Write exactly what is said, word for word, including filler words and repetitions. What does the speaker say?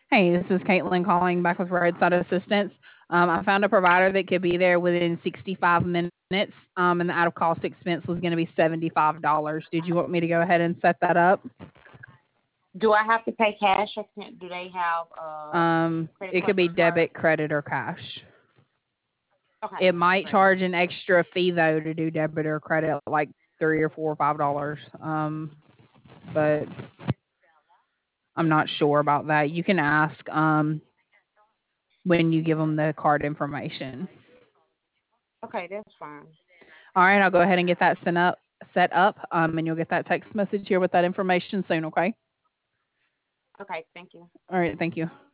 Hey, this is Caitlin calling back with Roadside Assistance. Um, I found a provider that could be there within sixty-five minutes, um, and the out of cost expense was going to be seventy-five dollars. Did you want me to go ahead and set that up? Do I have to pay cash or can, do they have uh Um, credit it could cards be or card? debit, credit, or cash. Okay, It might great. charge an extra fee though to do debit or credit, like three or four or five dollars. Um, but I'm not sure about that. You can ask um when you give them the card information. Okay, that's fine. All right, I'll go ahead and get that sent up, set up, um, and you'll get that text message here with that information soon. Okay. Okay, thank you. All right. Thank you.